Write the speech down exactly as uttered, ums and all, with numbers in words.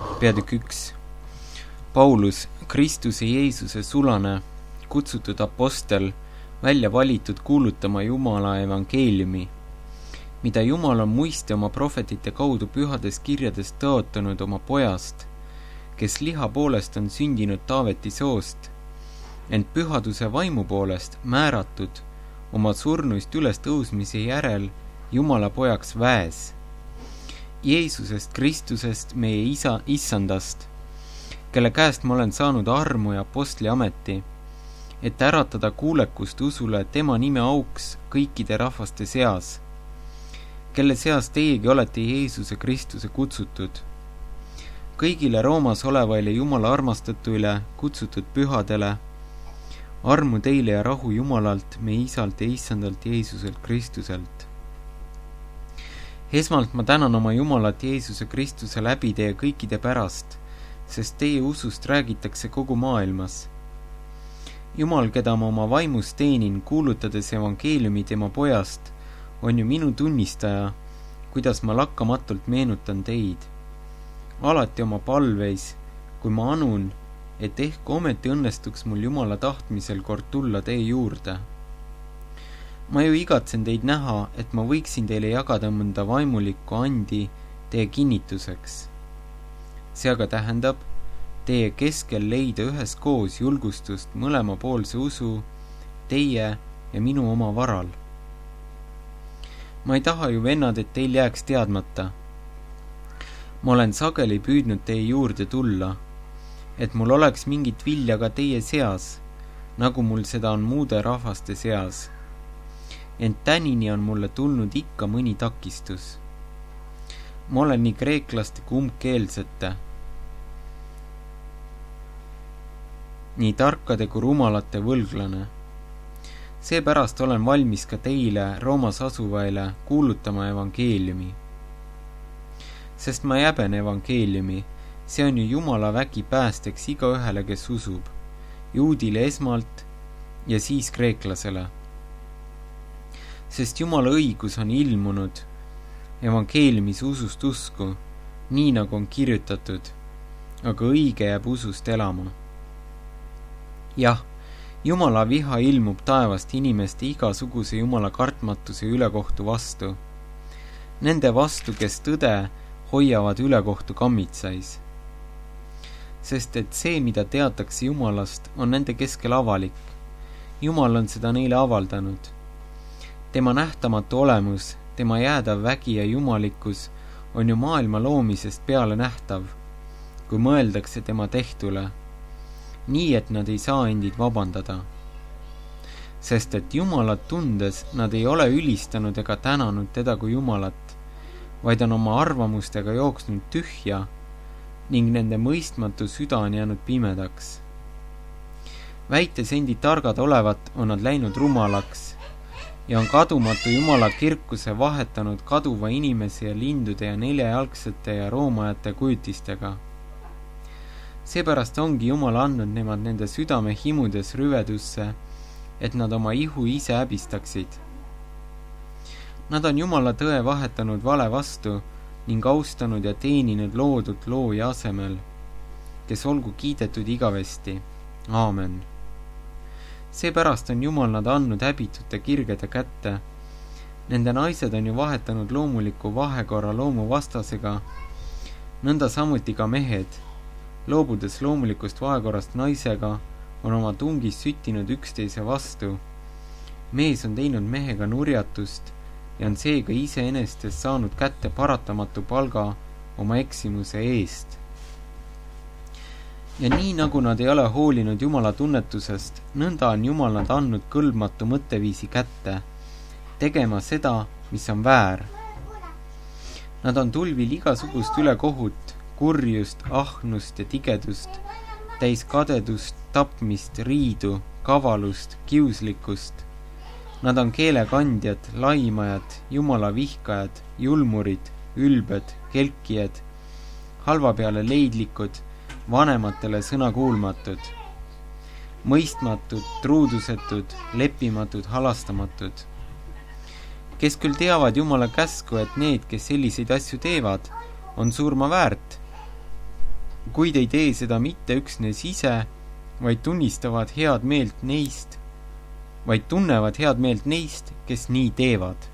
peatükk üks. Paulus, Kristuse Jeesuse sulane, kutsutud apostel, välja valitud kuulutama Jumala evangeeliumi, mida Jumal on muiste oma prohvetite kaudu pühades kirjades tõotanud oma pojast, kes liha poolest on sündinud Taaveti soost, ent pühaduse vaimu poolest määratud oma surnuist üles tõusmise järel Jumala pojaks väes, Jeesusest Kristusest, meie isa, issandast, kelle käest ma olen saanud armu ja apostli ameti, et äratada kuulekust usule tema nime auks kõikide rahvaste seas, kelle seas teiegi olete Jeesuse Kristuse kutsutud. Kõigile Roomas olevaile Jumala armastatuile kutsutud pühadele, armu teile ja rahu Jumalalt, meie isalt ja issandalt Jeesuselt Kristuselt. Esmalt ma tänan oma Jumalat Jeesuse Kristuse läbi teie kõikide pärast, sest teie usust räägitakse kogu maailmas. Jumal, keda ma oma vaimus teenin, kuulutades evangeeliumi tema pojast, on ju minu tunnistaja, kuidas ma lakkamatult meenutan teid. Alati oma palveis, kui ma anun, et ehk ometi õnnestuks mul Jumala tahtmisel kord tulla teie juurde. Ma ju igatsen teid näha, et ma võiksin teile jagada mõnda vaimulikku andi teie kinnituseks. See aga tähendab, teie keskel leida üheskoos julgustust mõlemapoolse usu, teie ja minu oma varal. Ma ei taha ju, vennad, et teil jääks teadmata. Ma olen sageli püüdnud teie juurde tulla, et mul oleks mingit vilja ka teie seas, nagu mul seda on muude rahvaste seas. Ent tänini on mulle tulnud ikka mõni takistus. Ma olen nii kreeklaste kui umbkeelsete, nii tarkade kui rumalate võlglane. Seepärast olen valmis ka teile Roomas asuvaile kuulutama evangeeliumi. Sest ma jäben evangeeliumi, see on ju Jumala vägi päästeks igaühele, kes usub, juudile esmalt ja siis kreeklasele. Sest Jumala õigus on ilmunud evangeeliumis usust usku, nii nagu on kirjutatud, aga õige jääb usust elama. Jah, Jumala viha ilmub taevast inimeste igasuguse Jumala kartmatuse ülekohtu vastu, nende vastu, kes tõde hoiavad ülekohtu kammitsais. Sest et see, mida teatakse Jumalast, on nende keskel avalik. Jumal on seda neile avaldanud. Tema nähtamatu olemus, tema jäädav vägi ja jumalikkus on ju maailma loomisest peale nähtav, kui mõeldakse tema tehtule, nii et nad ei saa endid vabandada. Sest et Jumalat tundes nad ei ole ülistanud ega tänanud teda kui Jumalat, vaid on oma arvamustega jooksnud tühja ning nende mõistmatu süda on jäänud pimedaks. Väites endid targad olevat, on nad läinud rumalaks ja on kadumatu Jumala kirkuse vahetanud kaduva inimese ja lindude ja neljajalgsete ja roomajate kujutistega. Seepärast ongi Jumal andnud nemad nende südame himudes rüvedusse, et nad oma ihu ise häbistaksid. Nad on Jumala tõe vahetanud vale vastu ning austanud ja teeninud loodud looja asemel, kes olgu kiidetud igavesti. Aamen. Seepärast on Jumal nad andnud häbitute kirgede kätte. Nende naised on ju vahetanud loomuliku vahekorra loomu vastasega, nõnda samuti ka mehed, loobudes loomulikust vahekorrast naisega, on oma tungis süttinud üksteise vastu. Mees on teinud mehega nurjatust ja on seega iseenestes saanud kätte paratamatu palga oma eksimuse eest. Ja nii nagu nad ei ole hoolinud Jumala tunnetusest, nõnda on Jumal nad andnud kõlbmatu mõtteviisi kätte, tegema seda, mis on väär. Nad on tulvil igasugust ülekohut, kurjust, ahnust ja tigedust, täis kadedust, tapmist, riidu, kavalust, kiuslikkust. Nad on keelekandjad, laimajad, Jumala vihkajad, julmurid, ülbed, kelkijad, halva peale leidlikud, vanematele sõnakuulmatud, mõistmatud, truudusetud, leppimatud, halastamatud, kes küll teavad Jumala käsku, et need, kes selliseid asju teevad, on surma väärt. kuid ei tee seda mitte üksnes ise, vaid tunnistavad head meelt neist, vaid tunnevad head meelt neist, kes nii teevad.